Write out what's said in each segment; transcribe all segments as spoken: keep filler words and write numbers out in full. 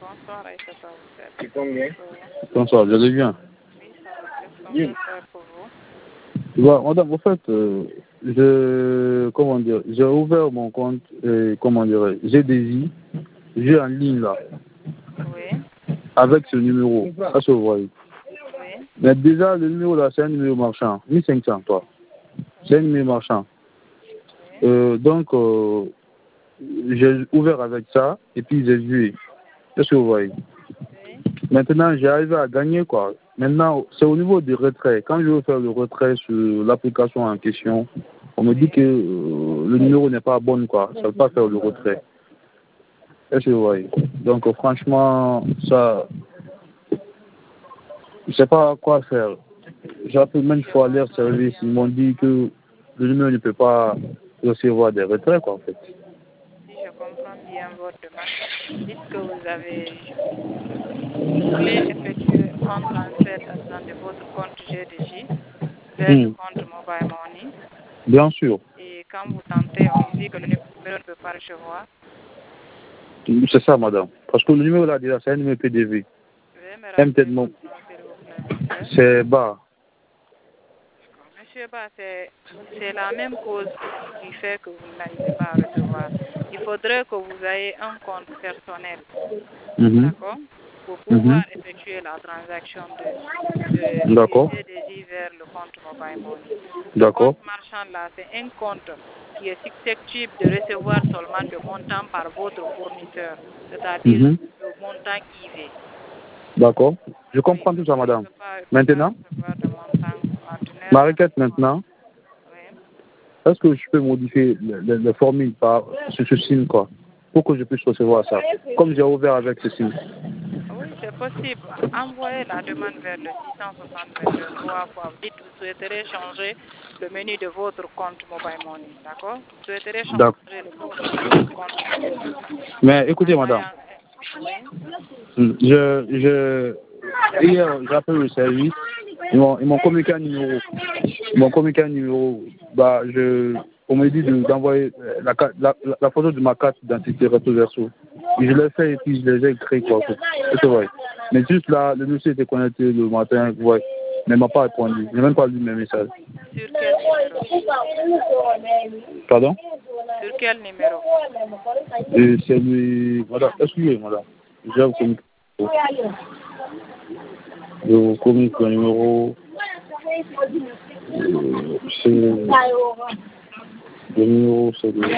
Bonsoir, Aïssa Taoussel. C'est combien? Bonsoir, vous allez bien? Oui, ça va. Qu'est-ce qu'on peut faire pour vous? Bah, madame, en fait, euh, je, comment dire, j'ai ouvert mon compte, et, comment dire, j'ai des i, j'ai en ligne là, Oui, avec ce numéro, ça se voit. oui. Mais déjà, le numéro là, c'est un numéro marchand, mille cinq cents, toi. C'est un numéro marchand. Oui. Euh, donc, euh, j'ai ouvert avec ça, et puis j'ai joué. Qu'est-ce que vous voyez? Oui. Maintenant, j'ai arrivé à gagner, quoi. Maintenant, c'est au niveau du retrait. Quand je veux faire le retrait sur l'application en question, on me dit que euh, le numéro n'est pas bon, quoi. Ça ne veut pas faire le retrait. Est-ce que vous voyez? Donc, euh, franchement, ça, je ne sais pas quoi faire. J'ai appelé même fois leur service. Ils m'ont dit que le numéro ne peut pas recevoir des retraits, quoi, en fait. Si je comprends bien votre demande, dites que vous avez, vous voulez effectuer un transfert d'argent de votre compte G D J vers le Hmm. compte Mobile Money. Bien sûr. Et quand vous tentez, on vous dit que le numéro ne peut pas recevoir. C'est ça, madame. Parce que le numéro là, déjà, c'est un numéro P D V. Veuillez me M rappeler T mon- votre nom, s'il vous plaît, monsieur. C'est bas. Monsieur Ba, c'est c'est la même cause qui fait que vous n'arrivez pas à recevoir. Il faudrait que vous ayez un compte personnel, Mhm. d'accord, pour pouvoir Mhm. effectuer la transaction de, de, D'accord. de G D J vers le compte Mobile Money. Le D'accord. compte marchand là, c'est un compte qui est susceptible de recevoir seulement le montant par votre fournisseur, c'est-à-dire Mhm. le montant I V. D'accord. Je Oui, comprends tout ça, il ne madame. peut pas, il peut pas Maintenant, recevoir de montant ordinaire. ma requête maintenant, Oui. est-ce que je peux modifier le, le, le formule par sur ce signe, quoi, pour que je puisse recevoir ça, comme j'ai ouvert avec ce signe. Oui, c'est possible. Envoyez la demande vers le six cent soixante-deux trois fois. Vous dites que vous souhaiterez changer le menu de votre compte Mobile Money, d'accord? Vous souhaiterez changer D'accord. le profil de votre compte Mobile Money. Mais écoutez, madame, Envoyant- Oui, je, je, hier, j'appelle le service, ils m'ont, ils m'ont communiqué un numéro. Ils m'ont communiqué un numéro. Bah, je, on m'a dit de- d'envoyer la, carte- la, la, la photo de ma carte d'identité recto verso. Et je l'ai fait et puis je les ai écrits, quoi. C'est vrai. Mais juste là, le monsieur était connecté le matin, ouais. Mais il m'a pas répondu. Il n'a même pas lu mes messages. sur quel numéro? Pardon? Sur quel numéro? Et c'est lui. Madame, excusez, madame. Je vais vous communiquer. Je vous communique le numéro. Euh, c'est. Le numéro, c'est le.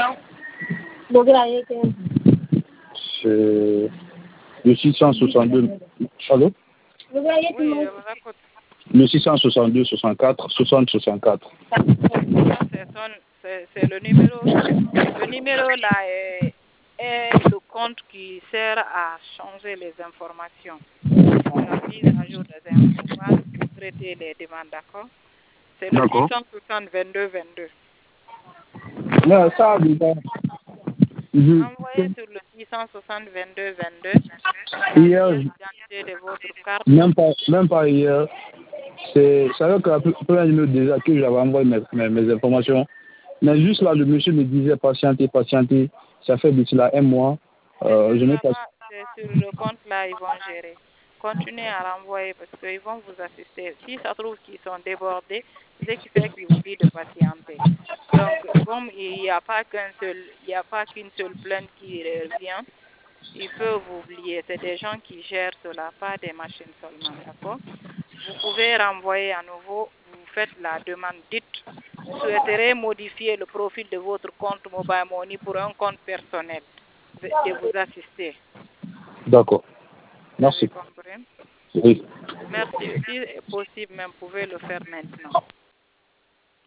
C'est le six cent soixante-deux. Allô? Oui, je vous écoute. Le six cent soixante-deux soixante-quatre soixante soixante-quatre. Ça, c'est son- c'est- c'est le numéro. Le numéro là est, est le compte qui sert à changer les informations. La mise à jour des informations pour traiter les demandes, d'accord? C'est le six D'accord. cent soixante vingt-deux vingt-deux. Non, ça, déjà. Je- Envoyez sur le six cent soixante vingt-deux vingt-deux la Hier, pièce d'identité de votre carte. même pas, même pas hier, c'est c'est vrai que la première numéro déjà que j'avais envoyé mes, mes, mes informations. Mais juste là, le monsieur me disait patienter, patienter. Ça fait d'ici là un mois. Euh, je n'ai pas. Là-bas, c'est sur le compte là, ils vont gérer. Continuez à renvoyer parce qu'ils vont vous assister. Si ça trouve qu'ils sont débordés, c'est ce qui fait qu'ils vous disent de patienter. Donc, comme il n'y a pas qu'un seul, il n'y a pas qu'une seule plainte qui revient, ils peuvent vous oublier. C'est des gens qui gèrent cela, pas des machines seulement, d'accord? Vous pouvez renvoyer à nouveau, vous faites la demande. Dites, vous souhaiterez modifier le profil de votre compte Mobile Money pour un compte personnel, de vous assister. D'accord. Vous avez Merci. compris? Oui. Merci. Si est possible, même, vous pouvez le faire maintenant.